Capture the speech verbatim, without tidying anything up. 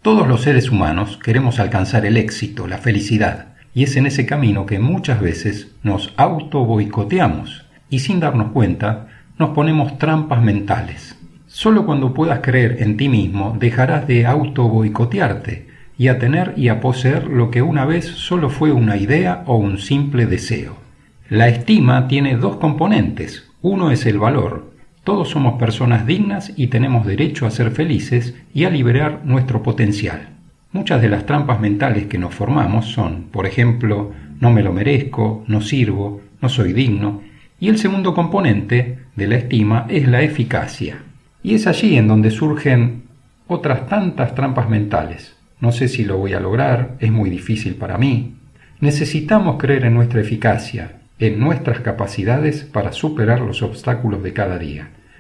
Todos los seres humanos queremos alcanzar el éxito, la felicidad, y es en ese camino que muchas veces nos auto-boicoteamos y sin darnos cuenta nos ponemos trampas mentales. Solo cuando puedas creer en ti mismo dejarás de auto-boicotearte y a tener y a poseer lo que una vez solo fue una idea o un simple deseo. La estima tiene dos componentes. Uno es el valor. Todos somos personas dignas y tenemos derecho a ser felices y a liberar nuestro potencial. Muchas de las trampas mentales que nos formamos son, por ejemplo, no me lo merezco, no sirvo, no soy digno. Y el segundo componente de la estima es la eficacia. Y es allí en donde surgen otras tantas trampas mentales. No sé si lo voy a lograr, es muy difícil para mí. Necesitamos creer en nuestra eficacia, en nuestras capacidades para superar los obstáculos de cada día.